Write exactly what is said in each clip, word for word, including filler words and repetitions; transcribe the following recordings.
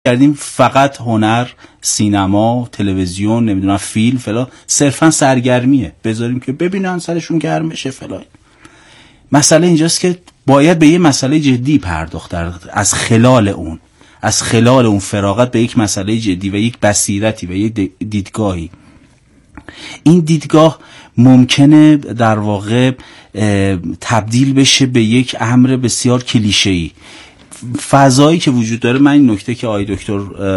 کردیم فقط هنر، سینما، تلویزیون، نمیدونم فیلم فلان صرفا سرگرمیه، بذاریم که ببینن سرشون گرم بشه فلان. مسئله اینجاست که باید به یه مسئله جدی پرداخت، از خلال اون از خلال اون فراغت به یک مسئله جدی و یک بصیرتی و یک دیدگاهی. این دیدگاه ممکنه در واقع تبدیل بشه به یک امر بسیار کلیشه‌ای. فضایی که وجود داره، من این نکته که آقای دکتر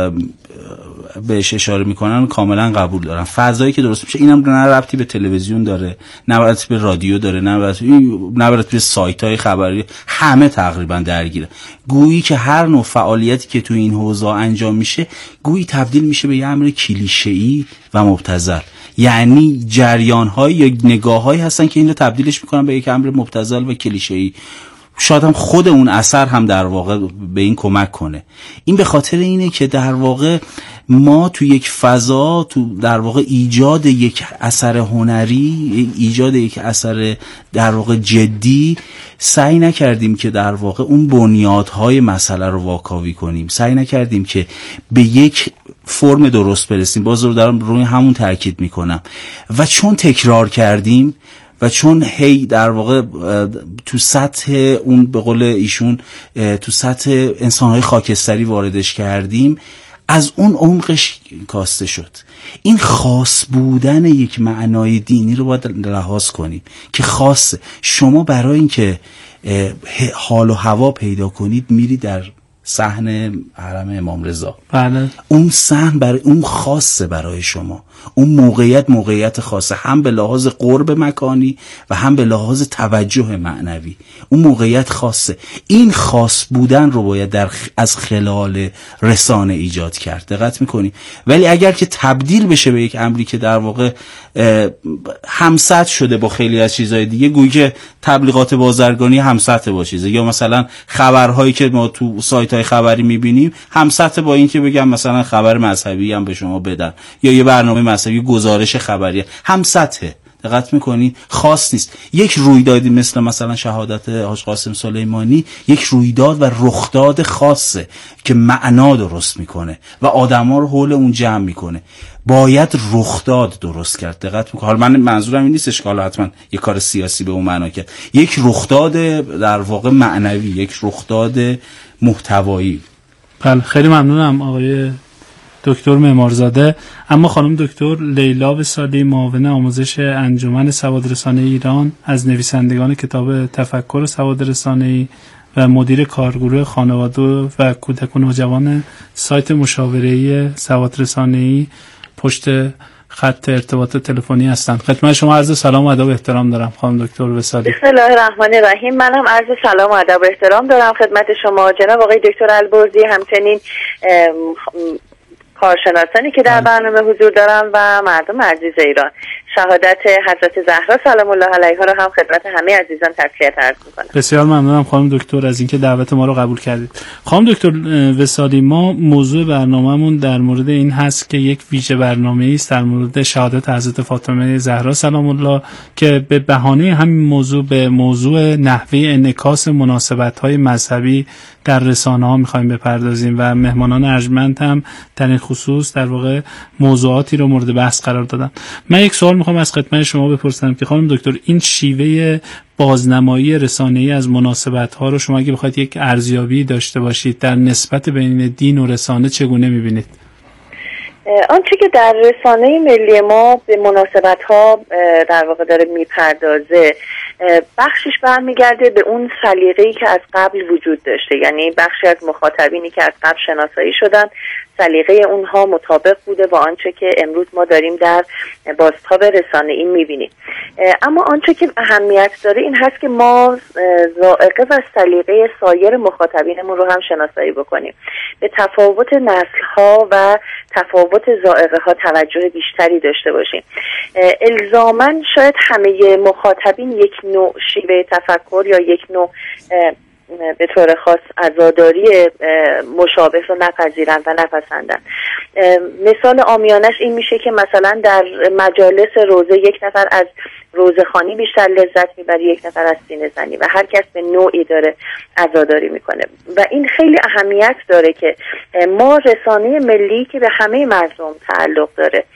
بهش اشاره میکنن کاملا قبول دارم. فضایی که درست میشه اینم نه ربطی به تلویزیون داره، نه ربطی به رادیو داره، نه ربطی نه ربطی به سایت‌های خبری، همه تقریبا درگیره. گویی که هر نوع فعالیتی که تو این حوزه انجام میشه گویی تبدیل میشه به یه امر کلیشه‌ای و مبتذل. یعنی جریان‌های یا نگاه‌هایی هستن که این رو تبدیلش میکنن به یک امر مبتذل و کلیشه‌ای. شاید هم خود اون اثر هم در واقع به این کمک کنه. این به خاطر اینه که در واقع ما تو یک فضا، تو در واقع ایجاد یک اثر هنری، ایجاد یک اثر در واقع جدی، سعی نکردیم که در واقع اون بنیادهای مسئله رو واکاوی کنیم، سعی نکردیم که به یک فرم درست برسیم. باز رو دارم روی همون تاکید میکنم. و چون تکرار کردیم و چون هی در واقع تو سطح اون به قول ایشون تو سطح انسان‌های خاکستری واردش کردیم، از اون عمقش کاسته شد. این خاص بودن یک معنای دینی رو باید لحاظ کنیم که خاصه. شما برای اینکه حال و هوا پیدا کنید میری در صحن حرم امام رضا. بله. اون صحن برای اون خاصه، برای شما اون موقعیت موقعیت خاصه، هم به لحاظ قرب مکانی و هم به لحاظ توجه معنوی. اون موقعیت خاصه. این خاص بودن رو باید در از خلال رسانه ایجاد کرد. دقت میکنی؟ ولی اگر که تبدیل بشه به یک امری که در واقع همسط شده با خیلی از چیزهای دیگه، گویی که تبلیغات بازرگانی همسط با چیزه، یا مثلا خبرهایی که ما تو سایت‌های خبری میبینیم همسط با این که بگم مثلا خبر مذهبی هم به شما بدن، یا یه برنامه مذهبی گزارش خبری همسطه. دقت میکنید؟ خاص نیست. یک رویدادی مثل مثلا شهادت حاج قاسم سلیمانی یک رویداد و رخداد خاصه که معنا درست میکنه و آدما رو حول اون جمع میکنه. باید رخداد درست کرد. دقت میکنید؟ حالا من منظورم این نیست اشکال حتما یک کار سیاسی به اون معنا کرد. یک رخداد در واقع معنوی، یک رخداد محتوایی. بله، خیلی ممنونم آقای دکتر معمارزاده. اما خانم دکتر لیلا وصالی، معاون آموزش انجمن سوادرسانی ایران، از نویسندگان کتاب تفکر سوادرسانی و مدیر کارگروه خانواده و کودک و نوجوان سایت مشاوره‌ای سوادرسانی پشت خط ارتباط تلفنی هستند. خدمت شما عرض سلام و ادب و احترام دارم خانم دکتر وصالی. بسم الله الرحمن الرحیم. منم عرض سلام و ادب و احترام دارم خدمت شما جناب آقای دکتر البرزی، همچنین کارشناسانی که در برنامه حضور دارن و مردم عزیز ایران. شهادت حضرت زهرا سلام الله علیها رو هم خدمت همه عزیزان تسلیت عرض می‌کنم. بسیار ممنونم خانم دکتر از اینکه دعوت ما رو قبول کردید. خانم دکتر وصالی، ما موضوع برنامه‌مون در مورد این هست که یک ویژه برنامه‌ای است در مورد شهادت حضرت فاطمه زهرا سلام الله که به بهانه همین موضوع به موضوع نحوه انعکاس مناسبت‌های مذهبی در رسانه‌ها می‌خوایم بپردازیم و مهمانان ارجمند هم در این خصوص در واقع موضوعاتی رو مورد بحث قرار دادن. من یک سوال می‌خوام از خدمت شما بپرسم که خانم دکتر، این شیوه بازنمایی رسانه‌ای از مناسبت‌ها رو شما اگه بخواید یک ارزیابی داشته باشید در نسبت بین دین و رسانه چگونه می‌بینید؟ آنچه که در رسانه ملی ما به مناسبت‌ها در واقع داره میپردازه، بخشش برمیگرده به اون سلیقه‌ای که از قبل وجود داشته. یعنی بخشی از مخاطبینی که از قبل شناسایی شدن، سلیقه اونها مطابق بوده با آنچه که امروز ما داریم در بازتاب رسانه‌ای می‌بینیم. اما آنچه که اهمیت داره این هست که ما ذائقه و سلیقه سایر مخاطبینمون رو هم شناسایی بکنیم، به تفاوت نسل‌ها و تفاوت ذائقه‌ها توجه بیشتری داشته باشیم. الزاماً شاید همه مخاطبین یک نوع شیوه تفکر یا یک نوع به طور خاص عزاداری مشابه رو نپذیرن و نپسندن. مثال عامیانش این میشه که مثلا در مجالس روزه یک نفر از روزخوانی بیشتر لذت میبره، یک نفر از سینه زنی، و هر کس به نوعی داره عزاداری میکنه. و این خیلی اهمیت داره که ما رسانه ملی که به همه مردم تعلق داره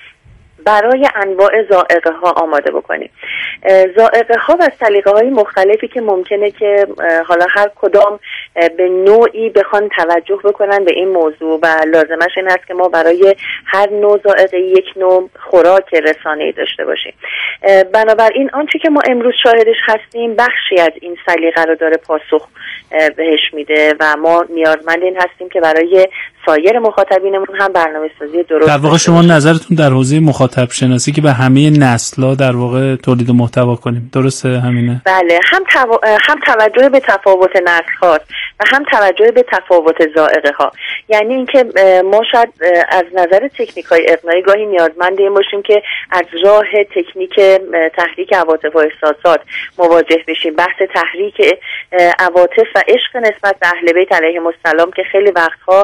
برای انواع ذائقه ها آماده بکنیم. ذائقه ها و سلیقه های مختلفی که ممکنه که حالا هر کدام به نوعی بخوان توجه بکنن به این موضوع، و لازمش این است که ما برای هر نوع ذائقه یک نوع خوراک رسانه‌ای داشته باشیم. بنابراین آنچه که ما امروز شاهدش هستیم بخشی از این سلیقه رو داره پاسخ بهش میده و ما نیازمند این هستیم که برای سایر مخاطبینمون هم برنامه‌سازی درست. در واقع شما نظرتون در حوزه مخاطب شناسی که به همه نسل‌ها در واقع تولید محتوا کنیم، درسته همینه؟ بله، هم تو... هم توجه به تفاوت نسل‌ها و هم توجه به تفاوت ذائقه‌ها. یعنی اینکه ما شاید از نظر تکنیک‌های اقناعی گاهی نیازمند این باشیم که از راه تکنیک تحریک عواطف و احساسات مواجه بشیم. بحث تحریک عواطف و عشق نسبت به اهل بیت علیهم السلام که خیلی وقتها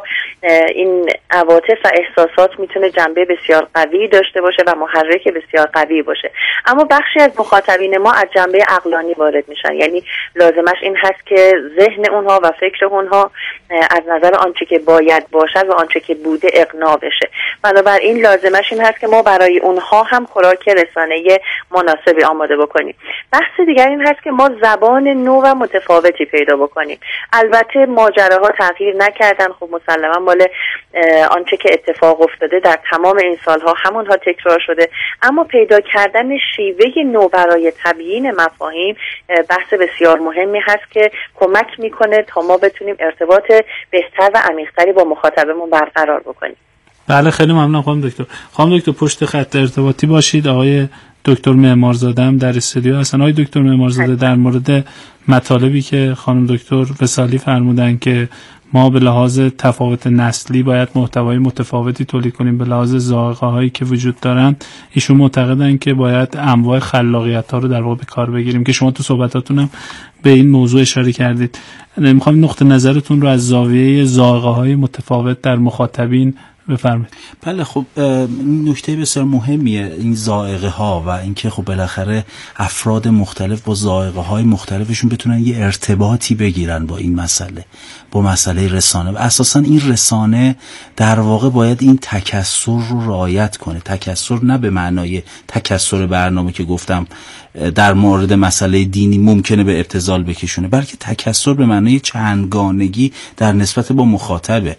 این عواطف و احساسات میتونه جنبه بسیار قوی داشته باشه و محرک بسیار قوی باشه، اما بخشی از مخاطبین ما از جنبه عقلانی وارد میشن. یعنی لازمش این هست که ذهن اونها و فکر اونها از نظر آنچه که باید باشد و آنچه که بوده اقناع بشه. بنابراین لازمش این هست که ما برای اونها هم خوراک رسانه‌ای مناسبی آماده بکنیم. بحث دیگر این هست که ما زبان نو و متفاوتی پیدا بکنیم. البته ماجراها تغییر نکردن، خب مسلماً مال آنچه که اتفاق افتاده در تمام این سالها همونها تکرار شده، اما پیدا کردن شیوه نو برای تبیین مفاهیم بحث بسیار مهمی هست که کمک میکنه تا ما بتونیم ارتباط بهتر و عمیق‌تری با مخاطبمون برقرار بکنیم. بله، خیلی ممنونم خانم دکتر. خانم دکتر پشت خط ارتباطی باشید. آقای دکتر معمارزاده هم در استودیو هستن. آقای دکتر معمارزاده، در مورد مطالبی که خانم دکتر وصالی فرمودن که ما به لحاظ تفاوت نسلی باید محتوای متفاوتی تولید کنیم به لحاظ ذائقه هایی که وجود دارن، ایشون معتقدن که باید انواع خلاقیت ها رو در واقع به کار بگیریم که شما تو صحبتاتون هم به این موضوع اشاره کردید. میخوام نقطه نظرتون رو از زاویه ذائقه های متفاوت در مخاطبین بفرمایید. بله، خب نکته بسیار مهمیه این ذائقه ها و اینکه خب بالاخره افراد مختلف با ذائقه های مختلفشون بتونن یه ارتباطی بگیرن با این مسئله، با مسئله رسانه. و اساسا این رسانه در واقع باید این تکثر رو رعایت کنه. تکثر نه به معنای تکثر برنامه که گفتم در مورد مسئله دینی ممکنه به ابتذال بکشونه، بلکه تکثر به معنای چندگانگی در نسبت با مخاطبه.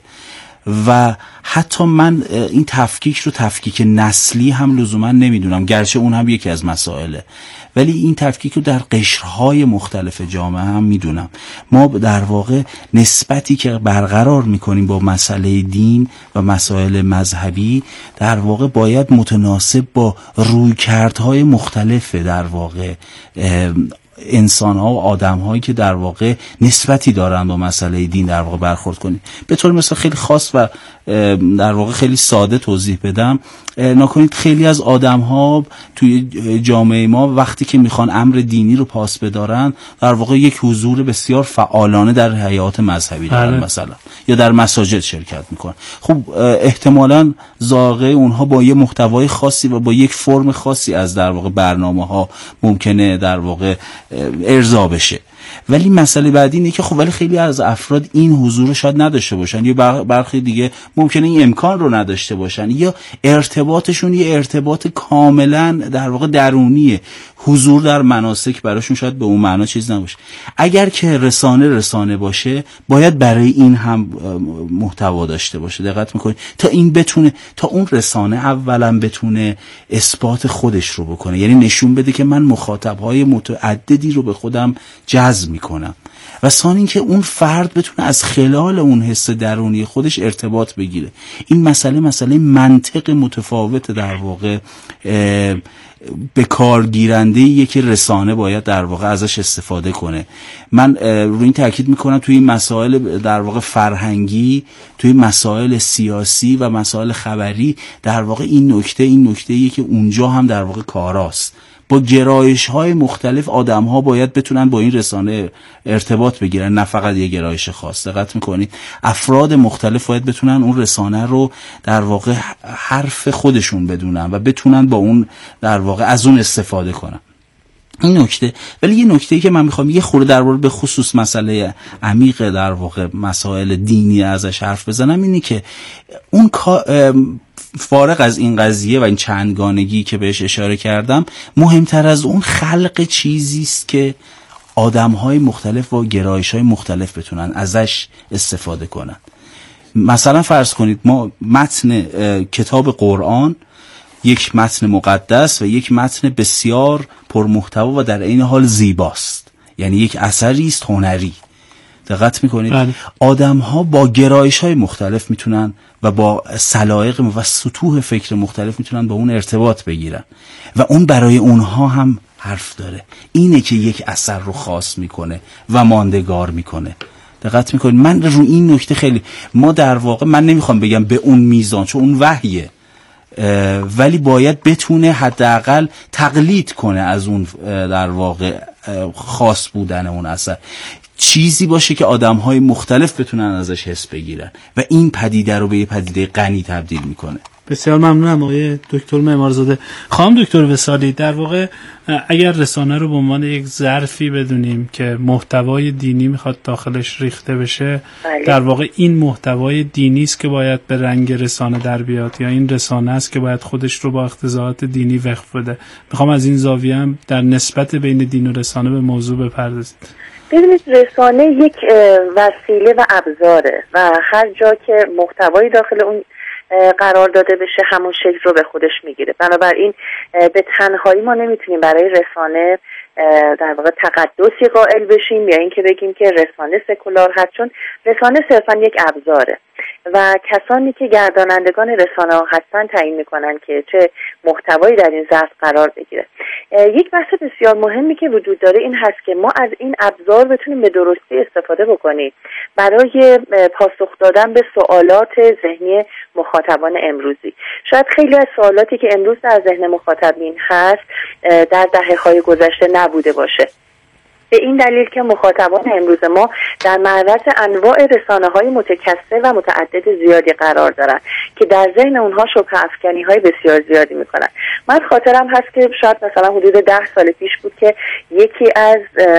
و حتی من این تفکیک رو تفکیک نسلی هم لزوما نمیدونم، گرچه اون هم یکی از مسائله، ولی این تفکیک رو در قشرهای مختلف جامعه هم میدونم. ما در واقع نسبتی که برقرار میکنیم با مسئله دین و مسائل مذهبی در واقع باید متناسب با رویکردهای مختلف در واقع انسان ها و آدم هایی که در واقع نسبتی دارن با مسئله دین در واقع برخورد کنیم. به طور مثلا خیلی خاص و در واقع خیلی ساده توضیح بدم، نکنید خیلی از آدم ها توی جامعه ما وقتی که میخوان امر دینی رو پاس بدارن در واقع یک حضور بسیار فعالانه در حیات مذهبی دارن مثلا، یا در مساجد شرکت میکنن. خب احتمالاً ذائقه اونها با یه محتوای خاصی و با یک فرم خاصی از در واقع برنامه ها ممکنه در واقع ارضا بشه. ولی مسئله بعدی اینه که خب ولی خیلی از افراد این حضور رو شاید نداشته باشن، یا برخی دیگه ممکنه این امکان رو نداشته باشن، یا ارتباطشون یه ارتباط کاملا در واقع درونیه، حضور در مناسک براشون شاید به اون معنا چیز نباشه. اگر که رسانه رسانه باشه باید برای این هم محتوا داشته باشه. دقت میکنید تا این بتونه، تا اون رسانه اولا بتونه اثبات خودش رو بکنه، یعنی نشون بده که من مخاطبهای متعددی رو به خودم جذب میکنم، و ثانیاً اینکه اون فرد بتونه از خلال اون حس درونی خودش ارتباط بگیره. این مسئله مسئله منطق متفاوت در واقع به کار گیرنده‌ایه که رسانه باید در واقع ازش استفاده کنه. من روی این تاکید میکنم توی این مسائل در واقع فرهنگی، توی مسائل سیاسی و مسائل خبری در واقع این نکته این نکته‌ایه که اونجا هم در واقع کاراست. با گرایش های مختلف آدم ها باید بتونن با این رسانه ارتباط بگیرن، نه فقط یه گرایش خاص. دقت میکنید افراد مختلف باید بتونن اون رسانه رو در واقع حرف خودشون بدونن و بتونن با اون در واقع از اون استفاده کنن. این نکته. ولی یه نکته‌ای که من میخوام یه خورده در مورد به خصوص مسئله عمیق در واقع مسائل دینی ازش حرف بزنم اینی که اون فارغ از این قضیه و این چندگانگی که بهش اشاره کردم، مهمتر از اون خلق چیزی است که آدم‌های مختلف و گرایش‌های مختلف بتونن ازش استفاده کنن. مثلا فرض کنید ما متن کتاب قرآن یک متن مقدس و یک متن بسیار پرمحتوا و در عین حال زیباست، یعنی یک اثری است هنری. دقت میکنید آدم ها با گرایش های مختلف میتونن و با سلایق و سطوح فکر مختلف میتونن با اون ارتباط بگیرن و اون برای اونها هم حرف داره. اینه که یک اثر رو خاص میکنه و ماندگار میکنه. دقت میکنید من رو این نکته خیلی ما در واقع من نمیخوام بگم به اون میزان چون اون وحیه، ولی باید بتونه حداقل تقلید کنه از اون در واقع خاص بودن اون اثر، چیزی باشه که آدم‌های مختلف بتونن ازش حس بگیرن و این پدیده رو به یه پدیده غنی تبدیل میکنه. بسیار ممنونم آقای دکتر معمارزاده. خانم دکتر وصالی، در واقع اگر رسانه رو به عنوان یک ظرفی بدونیم که محتوای دینی میخواد داخلش ریخته بشه، بله. در واقع این محتوای دینی است که باید به رنگ رسانه در بیاد یا این رسانه است که باید خودش رو با اقتضاعات دینی وقف بده؟ میخوام از این زاویه هم در نسبت بین دین و رسانه به موضوع بپردازید. ببینید رسانه یک وسیله و ابزاره و هر جا که محتوایی داخل اون قرار داده بشه همون شکل رو به خودش میگیره. بنابراین به تنهایی ما نمیتونیم برای رسانه در واقع تقدسی قائل بشیم یا اینکه بگیم که رسانه سکولار هست، چون رسانه صرفا یک ابزاره و کسانی که گردانندگان رسانه ها هستن تعیین میکنن که چه محتوایی در این ظرف قرار بگیره. یک بحث بسیار مهمی که وجود داره این هست که ما از این ابزار بتونیم به درستی استفاده بکنیم برای پاسخ دادن به سوالات ذهنی مخاطبان امروزی. شاید خیلی از سوالاتی که امروز در ذهن مخاطبین هست در دهه‌های گذشته نبوده باشه، به این دلیل که مخاطبان امروز ما در معرض انواع رسانه‌های متکثر و متعدد زیادی قرار دارن که در ذهن اونها شبهه افکنی‌های بسیار زیادی میکنن. من خاطرم هست که شاید مثلا حدود ده سال پیش بود که یکی از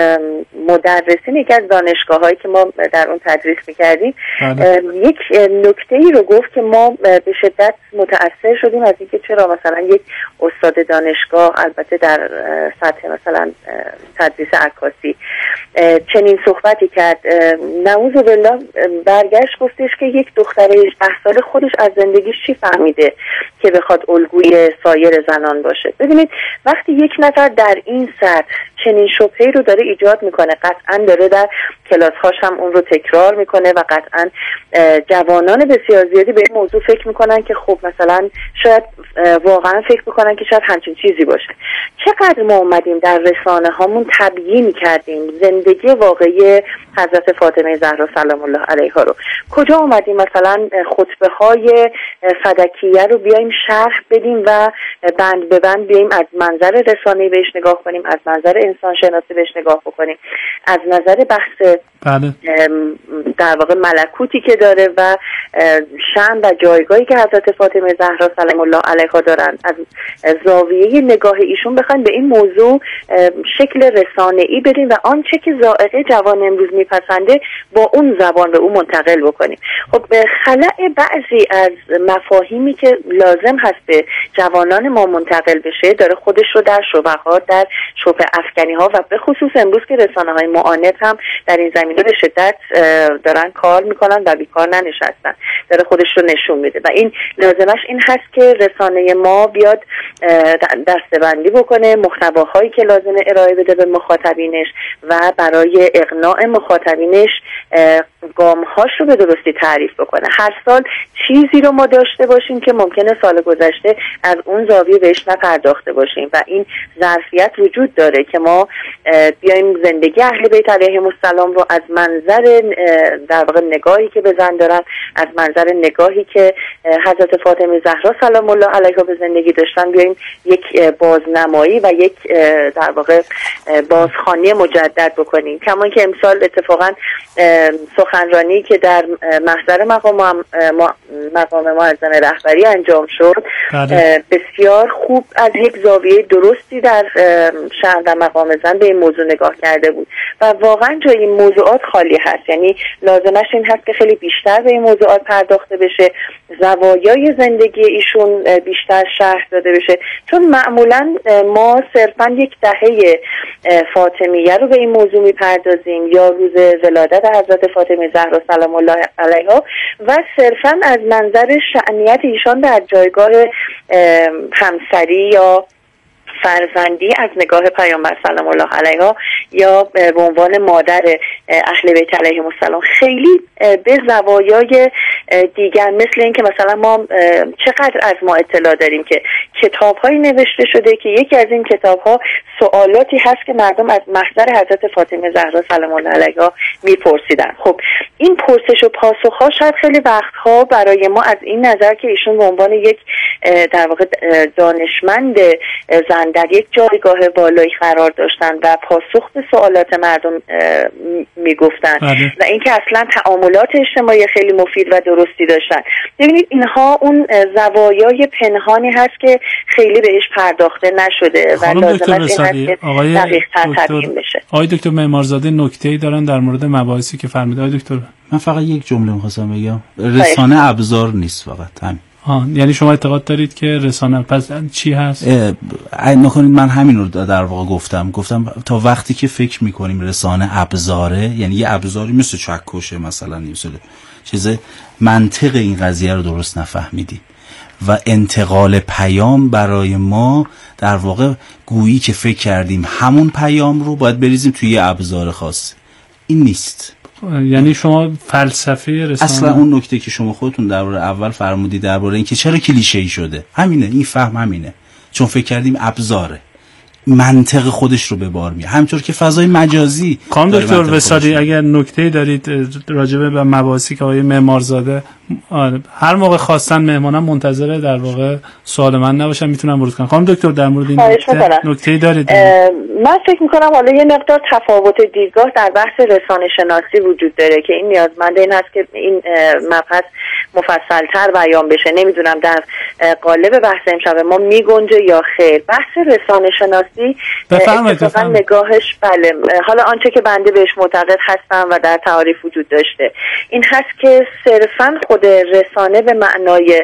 مدرسین یکی از دانشگاه‌هایی که ما در اون تدریس میکردیم یک نکته‌ای رو گفت که ما به شدت متأثر شدیم از اینکه چرا مثلا یک استاد دانشگاه، البته در سطح مثلا تدریس عکاسی، چنین صحبتی کرد. نعوذ بالله برگشت گفتش که یک دختر هجده ساله خودش از زندگیش چی فهمیده که بخواد الگوی سایر زنان باشه. ببینید وقتی یک نفر در این سطح چنین شبهه‌ای رو داره ایجاد میکنه، قطعا داره در کلاس‌هاش هم اون رو تکرار میکنه و قطعا جوانان بسیار زیادی به این موضوع فکر میکنن که خب مثلا شاید واقعا فکر میکنن که شاید همچین چیزی باشه. چقدر ما اومدیم در رسانه هامون تبیین کردیم زندگی واقعی حضرت فاطمه زهرا سلام الله علیها رو، کجا اومدیم مثلا خطبه های فدکیه رو بیایم شرح بدیم و بند به بند بیایم از منظر رسانه‌ای بهش نگاه کنیم، از منظر انسان شناسی بهش نگاه بکنیم، از نظر بحث بله. در واقع ملکوتی که داره و شأن و جایگاهی که حضرت فاطمه زهرا سلام الله علیها دارن، از زاویه نگاه ایشون بخوایم به این موضوع شکل رسانه‌ای بدیم و آنچه که ذائقه جوان امروز میپسنده با اون زبان به اون منتقل بکنیم. خب به خلأ بعضی از مفاهیمی که لازم هست به جوانان ما منتقل بشه داره خودش رو در شبهات، در شبهه افکنی ها و به خصوص امروز که رسانه های معاند هم در این زمینه به شدت دارن کار میکنن و بیکار ننشستن، داره خودش رو نشون میده و این لازمش این هست که رسانه ما بیاد دسته‌بندی بکنه محتواهایی که لازمه ارائه بده به مخاطبینش و برای اقناع مخاطبینش گامهاش رو به درستی تعریف بکنه. هر سال چیزی رو ما داشته باشیم که ممکنه سال گذشته از اون زاویه بهش نپرداخته باشیم و این ظرفیت وجود داره که ما بیایم زندگی اهل بیت علیهم السلام رو از منظر در واقع نگاهی که به زن دارن، از منظر نگاهی که حضرت فاطمه زهرا سلام الله علیها به زندگی داشتن بیایم یک بازنمایی و یک در واقع بازخوانی مجدد بکنیم. کما که امسال اتفاقا سخنرانی که در محضر مقام مقام معظم رهبری انجام شد بسیار خوب از یک زاویه درستی در شأن و مقام زن به این موضوع نگاه کرده بود و واقعا جای این موضوعات خالی هست. یعنی لازمش این هست که خیلی بیشتر به این موضوعات پرداخته بشه، زوایای زندگی ایشون بیشتر شرح داده بشه، چون معمولا ما صرفا یک دهه فاطمیه رو به این موضوع میپردازیم یا روز ولادت حضرت فاطمه زهرا سلام الله علیها و صرفا از منظر شأنیت ایشان در جایگاه همسری یا فرزندی از نگاه پیامبر سلام الله علیها یا به عنوان مادر اهل بیت علیهم السلام خیلی به زوایای دیگر، مثل این که مثلا ما چقدر از ما اطلاع داریم که کتاب‌هایی نوشته شده که یکی از این کتاب‌ها سوالاتی هست که مردم از محضر حضرت فاطمه زهرا سلام الله علیها میپرسیدن. خب این پرسش و پاسخ‌ها شاید خیلی وقتها برای ما از این نظر که ایشون به عنوان یک در واقع دانشمند زن در یک جایگاه بالایی قرار داشتن و پاسخ به سوالات مردم میگفتن و اینکه اصلا تعاملات اجتماعی خیلی مفید و درستی داشتن. ببینید اینها اون زوایای پنهانی هست که خیلی بهش پرداخته نشده و لازم است این هست که دقیق‌تر تبیین بشه. آقای دکتر معمارزاده نکته‌ای دارن در مورد مباحثی که فرمودید آقای دکتر؟ من فقط یک جمله می‌خواستم بگم، رسانه ابزار نیست فقط همین. آه، یعنی شما اعتقاد دارید که رسانه پس چی هست؟ نکنید من همین رو در واقع گفتم گفتم تا وقتی که فکر میکنیم رسانه ابزاره، یعنی یه ابزاری مثل چکشه مثلا مثل چیز، منطق این قضیه رو درست نفهمیدیم و انتقال پیام برای ما در واقع گویی که فکر کردیم همون پیام رو باید بریزیم توی یه ابزار خاص. این نیست. یعنی شما فلسفه رسانه اصلا اون نکته که شما خودتون درباره اول فرمودید درباره اینکه چرا کلیشه‌ای شده، همینه، این فهم همینه، چون فکر کردیم ابزاره، منطق خودش رو به بار میاره، همینطور که فضای مجازی. خانم دکتر وصالی اگر نکته‌ای دارید راجبه به مباحثی که آقای معمارزاده هر موقع خواستن مهمانم منتظر در واقع سوال من نباشن میتونم ورود کنم. خانم دکتر در مورد این نکته نکته‌ای دارید؟ من فکر میکنم حالا یه مقدار تفاوت دیدگاه در بحث رسانه شناسی وجود داره که این نیازمند این هست که این مبحث مفصل‌تر بیان بشه. نمیدونم در قالب بحث امشب ما میگنجه یا خیر. بحث رسانه شناسی اتفاقا نگاهش بله، حالا آنچه که بنده بهش معتقد هستم و در تعاریف وجود داشته این هست که صرفاً خود رسانه به معنای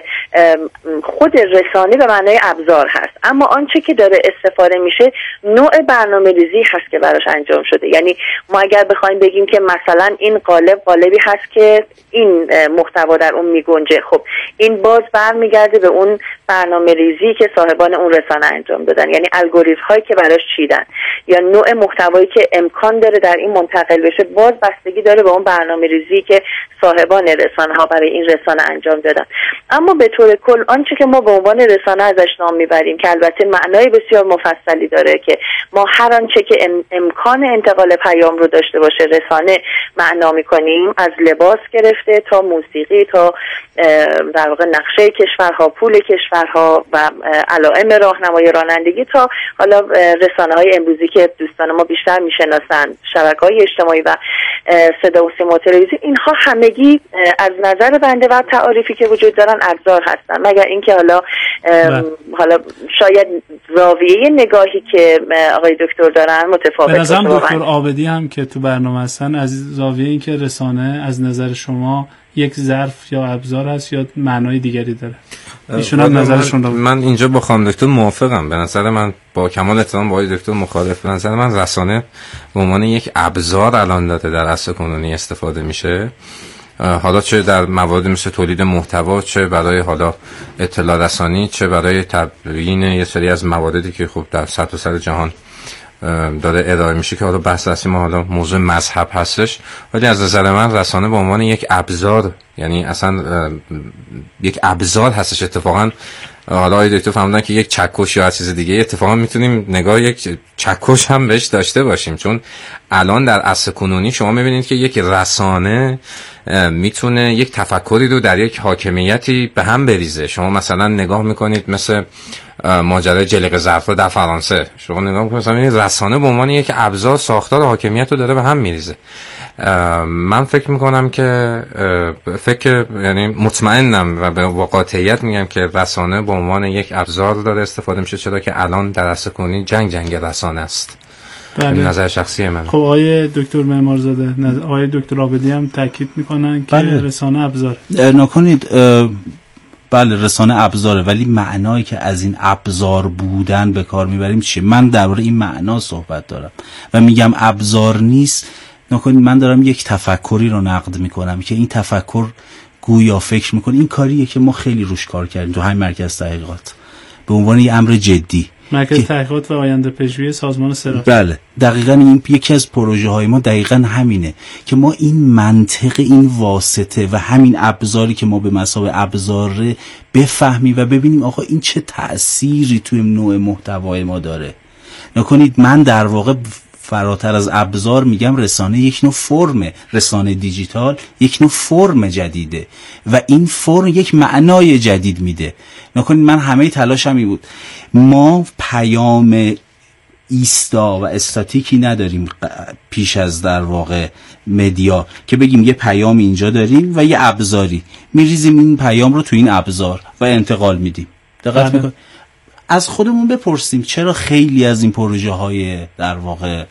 خود رسانه به معنای ابزار هست، اما آنچه که داره استفاده میشه نوع برنامه‌ریزی هست که براش انجام شده. یعنی ما اگر بخوایم بگیم که مثلا این قالب قالبی هست که این محتوا در اون میگنجه، خب این باز برمیگرده به اون برنامه‌ریزی که صاحبان اون رسانه انجام دادن، یعنی الگوریتم هایی که براش چیدن یا نوع محتوایی که امکان داره در این منتقل بشه، باز بستگی داره به اون برنامه‌ریزی که صاحبان رسانه ها برای این رسانه انجام دادن. اما به طور کل آنچه که ما به عنوان رسانه ازش نام میبریم که البته معنای بسیار مفصلی داره که ما هر آنچه که ام، امکان انتقال پیام رو داشته باشه رسانه معنا میکنیم، از لباس گرفته تا موسیقی تا در واقع نقشه کشورها، پول کشورها و علائم راهنمای رانندگی تا حالا رسانه های امروزی که دوستان ما بیشتر میشناسن، شبکه‌های اجتماعی و صدا و سیما و تلویزیون، اینها همگی از نظر بنده و تعاریفی که وجود دارن ابزار هستن، مگر اینکه حالا حالا شاید زاویه نگاهی که آقای دکتر دارن متفاوت باشه. به نظرم دکتر عابدی هم که تو برنامه هستن از زاویه این که رسانه از نظر شما یک ظرف یا ابزار هست یا معنای دیگری داره، ایشون هم نظرشون رو. من اینجا با خانم دکتر موافقم. به نظر من با کمال احترام با آقای دکتر مخالف. به نظر من رسانه به عنوان یک ابزار الان داده در عصر کنونی استفاده میشه، حالا چه در موارد مثل تولید محتوا، چه برای حالا اطلاع رسانی، چه برای تبیین یه سری از مواردی که خب در سطح و سر جهان داره ارائه میشه که حالا بحث اصلی ما حالا موضوع مذهب هستش. ولی از نظر من رسانه به عنوان یک ابزار، یعنی اصلا یک ابزار هستش. اتفاقا حالا آقای دکتر فهمیدن که یک چکش یا چیز دیگه اتفاقا میتونیم نگاه یک چکش هم بهش داشته باشیم، چون الان در عصر کنونی شما میبینید که یک رسانه میتونه یک تفکری رو در یک حاکمیتی به هم بریزه. شما مثلا نگاه میکنید مثل ماجرای جلیقه ظرفا در فرانسه، شما نگاه میکنید مثلا رسانه به عنوان یک ابزار ساختار حاکمیت رو داره به هم میریزه. من فکر میکنم که فکر یعنی مطمئنم و به قاطعیت میگم که رسانه به عنوان یک ابزار داره استفاده میشه، چرا که الان در عصر کنونی جنگ جنگ رسانه است. بله. نظر شخصی من. خب آقای دکتر معمارزاده، آقای دکتر عابدی هم تاکید میکنن که بله. رسانه ابزار نکنید. بله رسانه ابزاره، ولی معنایی که از این ابزار بودن به کار میبریم چیه؟ من درباره این معنا صحبت دارم و میگم ابزار نیست. نکنید من دارم یک تفکری رو نقد میکنم که این تفکر گویا فکر میکنه این کاریه که ما خیلی روش کار کردیم تو همین مرکز تحقیقات به عنوان یک امر جدی. مرکز تحقیقات و آینده پژوهی سازمان سرافت. بله دقیقاً این یکی از پروژه های ما دقیقاً همینه که ما این منطق، این واسطه و همین ابزاری که ما به مثابه ابزار بفهمیم و ببینیم آقا این چه تأثیری توی نوع محتوای ما داره. نکنید من در واقع فراتر از ابزار میگم رسانه یک نوع فرمه، رسانه دیجیتال یک نوع فرم جدیده و این فرم یک معنای جدید میده. نکنید من همه تلاشم این بود، ما پیام ایستا و استاتیکی نداریم پیش از در واقع مدیا که بگیم یه پیام اینجا داریم و یه ابزاری میریزیم این پیام رو تو این ابزار و انتقال میدیم. دقت میکنید؟ از خودمون بپرسیم چرا خیلی از این پروژه های در واقع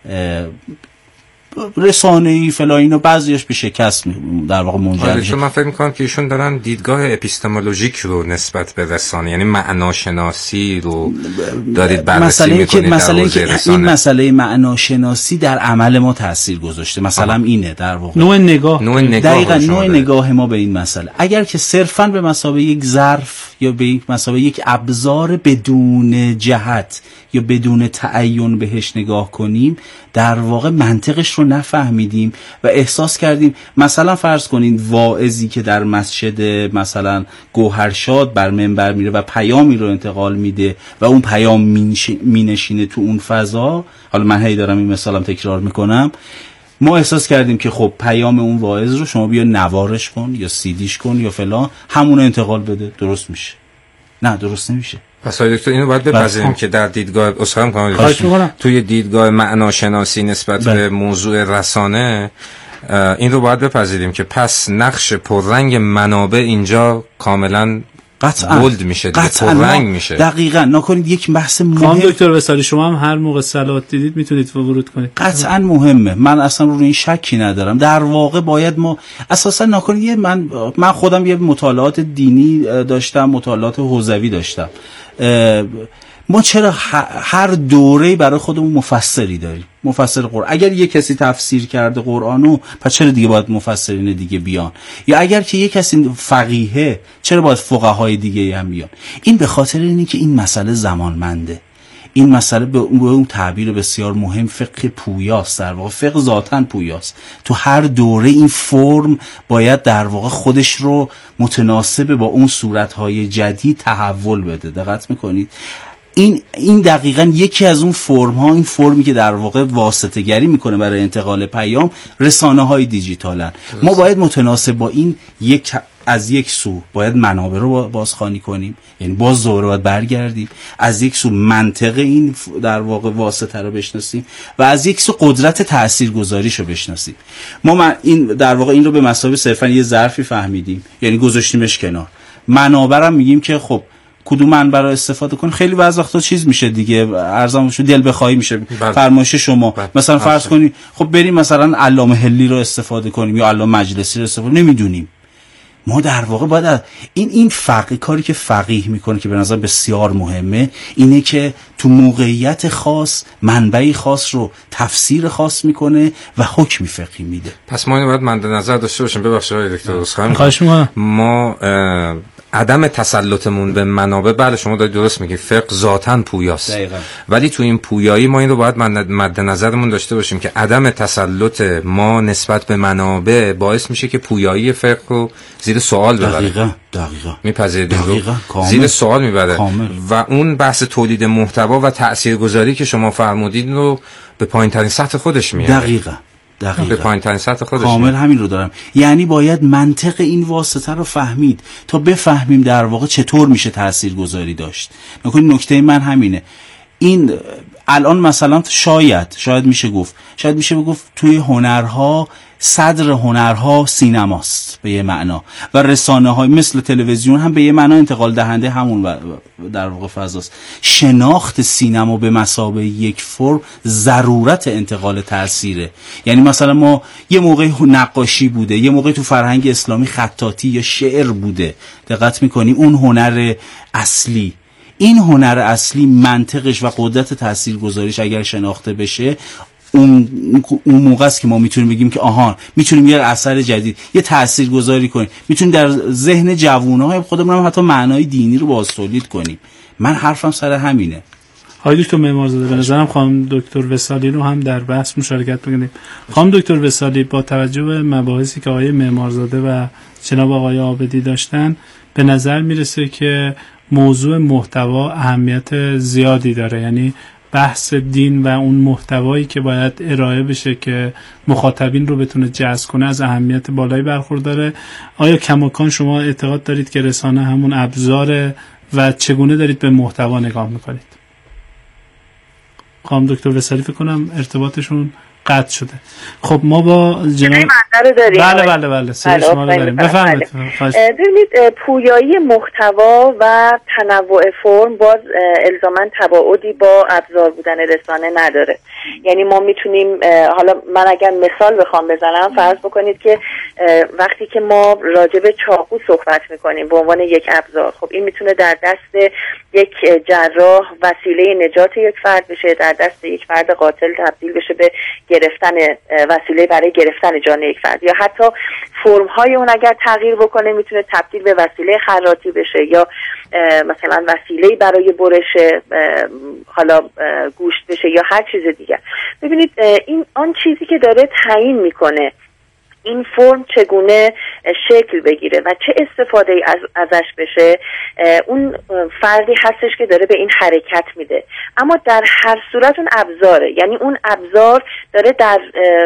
رسانه‌ای فلان اینو بعضیش به شکست در واقع منجر میشه. من فکر می‌کنم که ایشون دارن دیدگاه اپیستمولوژیک رو نسبت به رسانه، یعنی معناشناسی رو دارید بررسی می‌کنید. مثلا که این مسئله معناشناسی در عمل ما تاثیر گذاشته، مثلا آه. اینه در واقع نوع نگاه نوع نگاه دقیقاً نوع نگاه ما به این مسئله. اگر که صرفاً به مثابه یک ظرف یا به یک مثابه یک ابزار بدون جهت یا بدون تعین بهش نگاه کنیم، در واقع منطقش رو نفهمیدیم و احساس کردیم مثلا فرض کنین واعظی که در مسجد مثلا گوهرشاد بر منبر میره و پیامی رو انتقال میده و اون پیام مینشینه تو اون فضا، حالا من هی دارم این مثالم تکرار میکنم، ما احساس کردیم که خب پیام اون واعظ رو شما بیا نوارش کن یا سیدیش کن یا فلان، همون انتقال بده، درست میشه؟ نه درست نمیشه. پس آقای دکتر اینو باید بپذیریم که در دیدگاه اسخام کامل توی دیدگاه معناشناسی نسبت به موضوع رسانه این رو باید بپذیریم که پس نقش پررنگ منابع اینجا کاملا قطعا بولد میشه، پررنگ میشه. دقیقاً. نکنید یک بحث مهم. خانم دکتر وصالی شما هم هر موقع صلوات دیدید میتونید ورود کنید. قطعاً مهمه، من اصلا رو این شکی ندارم. در واقع باید ما اساسا نکنید من من خودم یه مطالعات دینی داشتم، مطالعات حوزوی داشتم. ما چرا هر دوره برای خودمون مفسری داریم؟ مفسر قرآن. اگر یک کسی تفسیر کرده قرآنو، پس چرا دیگه باید مفسرین دیگه بیان؟ یا اگر که یک کسی فقیهه، چرا باید فقهای دیگه هم بیان؟ این به خاطر اینه که این مسئله زمانمنده. این مسئله به اون تعبیر بسیار مهم فقه پویاست. در واقع فقه ذاتاً پویاست. تو هر دوره این فرم باید در واقع خودش رو متناسب با اون صورت‌های جدید تحول بده. دقت می‌کنید؟ این این دقیقاً یکی از اون فرم ها، این فرمی که در واقع واسطه گری میکنه برای انتقال پیام، رسانه های دیجیتالن. ما باید متناسب با این یک از یک سو باید منابع رو بازخوانی کنیم، یعنی باز دوباره باید برگردیم، از یک سو منطق این در واقع واسطه رو بشناسیم و از یک سو قدرت تاثیرگذاریش رو بشناسیم. ما من این در واقع این رو به مثابه صرفا یه ظرفی فهمیدیم، یعنی گذاشتیمش کنار. منابع هم میگیم که خب کدوم منبع رو استفاده کن، خیلی بعض وقتا چیز میشه دیگه، ارزامشو دل بخواهی میشه، فرمایش شما بلد. مثلا بلد. فرض کنی خب بریم مثلا علامه حلی رو استفاده کنیم یا علامه مجلسی رو استفاده، نمیدونیم. ما در واقع باید این این فقیه کاری که فقیه میکنه که به نظر بسیار مهمه اینه که تو موقعیت خاص منبعی خاص رو تفسیر خاص میکنه و حکم فقهی میده. پس ما اینو باید مد نظر داشته باشیم. ببخشید آقای دکتر، خواهش می‌کنم. ما عدم تسلطمون به منابع، بله شما دارید درست میگید، فقه ذاتاً پویاست دقیقا. ولی تو این پویایی ما این رو باید مد نظرمون داشته باشیم که عدم تسلط ما نسبت به منابع باعث میشه که پویایی فقه رو زیر سوال ببره. دقیقاً دقیقاً میپذیرید این رو زیر سوال میبره کامل. و اون بحث تولید محتوا و تاثیرگذاری که شما فرمودید رو به پایین ترین سطح خودش میاره. دقیقاً دقیقاً به پایین ترین سطح خودش کامل میاره. همین رو دارم. یعنی باید منطق این واسطه رو فهمید تا بفهمیم در واقع چطور میشه تاثیرگذاری داشت. نکنید نکته من همینه. این الان مثلا شاید شاید میشه گفت شاید میشه گفت توی هنرها صدر هنرها سینماست به یه معنا و رسانه های مثل تلویزیون هم به یه معنا انتقال دهنده همون در واقع فضاست. شناخت سینما به مثابه یک فرم ضرورت انتقال تأثیره. یعنی مثلا ما یه موقع نقاشی بوده، یه موقع تو فرهنگ اسلامی خطاطی یا شعر بوده، دقت میکنی اون هنر اصلی، این هنر اصلی منطقش و قدرت تاثیرگذاریش اگر شناخته بشه اون اون موقع است که ما میتونیم بگیم که آها میتونیم یه اثر جدید یه تاثیرگذاری کنیم، میتونیم در ذهن جوانای خودمون هم حتی معنای دینی رو باز تولید کنیم. من حرفم سر همینه. آقای دکتر معمارزاده به نظرم خانم دکتر وصالی رو هم در بحث مشارکت بکنیم. خانم دکتر وصالی با توجه به مباحثی که آقای معمارزاده و جناب آقای عابدی داشتن به نظر میرسه که موضوع محتوا اهمیت زیادی داره. یعنی بحث دین و اون محتوایی که باید ارائه بشه که مخاطبین رو بتونه جذب کنه از اهمیت بالایی برخورداره. آیا کماکان شما اعتقاد دارید که رسانه همون ابزاره و چگونه دارید به محتوا نگاه میکنید؟ خانم دکتر وصالی فکر کنم ارتباطشون قطع شده. خب ما با جناب بله بله بله صدای شما رو داریم. بفرمایید. ببینید پویایی محتوا و تنوع فرم باز الزاما تباعدی با ابزار بودن رسانه نداره. یعنی ما میتونیم، حالا من اگر مثال بخوام بزنم، فرض بکنید که وقتی که ما راجع به چاقو صحبت میکنیم به عنوان یک ابزار، خب این میتونه در دست یک جراح وسیله نجات یک فرد بشه، در دست یک فرد قاتل تبدیل بشه به گرفتن وسیله برای گرفتن جان یک فرد، یا حتی فرم های اون اگر تغییر بکنه میتونه تبدیل به وسیله خراطی بشه یا مثلا وسیله برای برش حالا گوشت بشه یا هر چیز دیگر. ببینید این آن چیزی که داره تعیین میکنه این فرم چگونه شکل بگیره و چه استفاده ای از ازش بشه اون فردی هستش که داره به این حرکت میده. اما در هر صورت اون ابزاره، یعنی اون ابزار داره در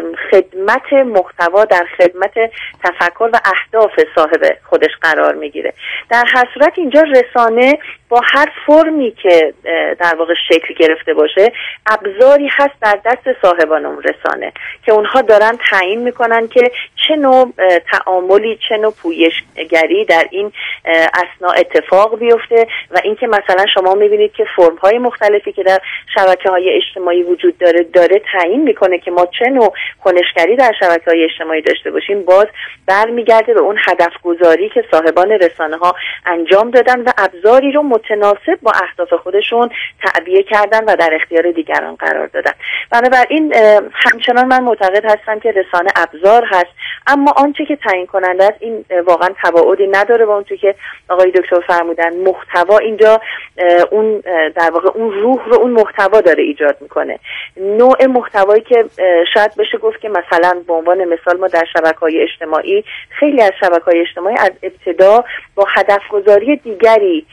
خدمت محتوا، در خدمت تفکر و اهداف صاحب خودش قرار میگیره. در هر صورت اینجا رسانه با هر فرمی که در واقع شکل گرفته باشه ابزاری هست در دست صاحبان اون رسانه که اونها دارن تعیین میکنن که چه نوع تعاملی، چه نوع پویشگری در این اثناء اتفاق بیفته و اینکه مثلا شما میبینید که فرم‌های مختلفی که در شبکه‌های اجتماعی وجود داره داره تعیین میکنه که ما چه نوع کنشگری در شبکه‌های اجتماعی داشته باشیم. باز برمیگرده به اون هدف گذاری که صاحبان رسانه‌ها انجام دادن و ابزاری رو متناسب با اهداف خودشون تعبیه کردن و در اختیار دیگران قرار دادن. بنابراین همچنان من معتقد هستم که رسانه ابزار هست، اما آنچه که تعیین کننده است این واقعا تباعدی نداره با اونچه که آقای دکتر فرمودن. محتوا اینجا اون در واقع اون روح رو اون محتوا داره ایجاد میکنه. نوع محتوایی که شاید بشه گفت که مثلا به عنوان مثال ما در شبکه‌های اجتماعی، خیلی از شبکه‌های اجتماعی از ابتدا با هدف گذاری دیگری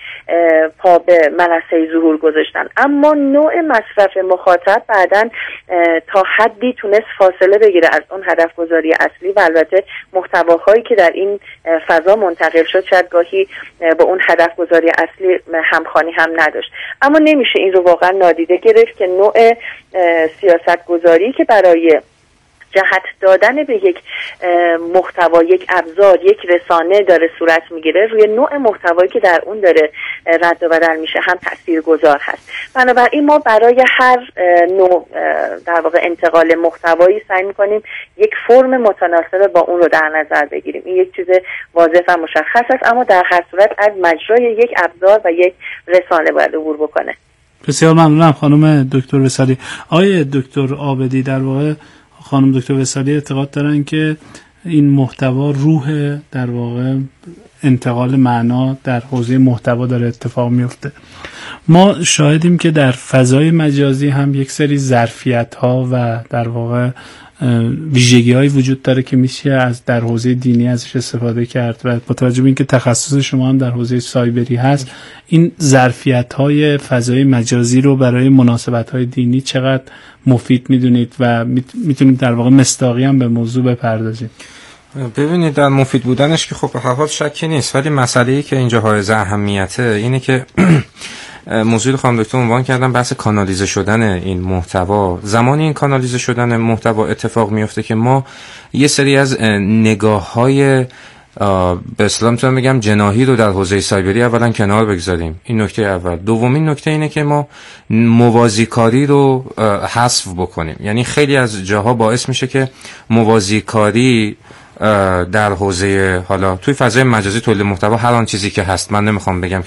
پا به منصه ظهور گذاشتن، اما نوع مصرف مخاطب بعداً تا حدی تونست فاصله بگیره از اون هدف گذاری اصلی و البته محتواهایی که در این فضا منتقل شد شاید گاهی با اون هدف گذاری اصلی همخوانی هم نداشت. اما نمیشه این رو واقعا نادیده گرفت که نوع سیاست گذاری که برای جهت دادن به یک محتوا، یک ابزار، یک رسانه داره صورت میگیره، روی نوع محتوایی که در اون داره رد و بدل میشه هم تاثیرگذار هست. بنابراین ما برای هر نوع در واقع انتقال محتوایی سعی میکنیم یک فرم متناسب با اون رو در نظر بگیریم. این یک چیز واضح و مشخص است، اما در هر صورت از مجرای یک ابزار و یک رسانه باید عبور بکنه. بسیار ممنونم خانم دکتر وصالی. آقای دکتر عابدی، در واقع خانم دکتر وصالی اعتقاد دارن که این محتوا روح در واقع انتقال معنا در حوزه محتوا داره اتفاق میفته. ما شاهدیم که در فضای مجازی هم یک سری ظرفیت ها و در واقع ویژگی های وجود داره که میشه از در حوزه دینی ازش استفاده کرد و با توجه به اینکه تخصص شما هم در حوزه سایبری هست، این ظرفیت های فضای مجازی رو برای مناسبت های دینی چقدر مفید میدونید و میتونید در واقع مصداقی هم به موضوع بپردازید؟ ببینید در مفید بودنش که خب به هر حال شکی نیست، ولی مسئله‌ای که اینجا حائز اهمیته اینه که موضوعی خانم دکتر عنوان کردن بحث کانالیزه شدن این محتوا. زمانی این کانالیزه شدن محتوا اتفاق میفته که ما یه سری از نگاه‌های به اصطلاح میتونم بگم جناحی رو در حوزه سایبری اولا کنار بگذاریم. این نکته اول. دومین نکته اینه که ما موازیکاری رو حذف بکنیم. یعنی خیلی از جاها باعث میشه که موازیکاری در حوزه حالا توی فضای مجازی تولید محتوا هر آن چیزی که هست، من نمیخوام بگم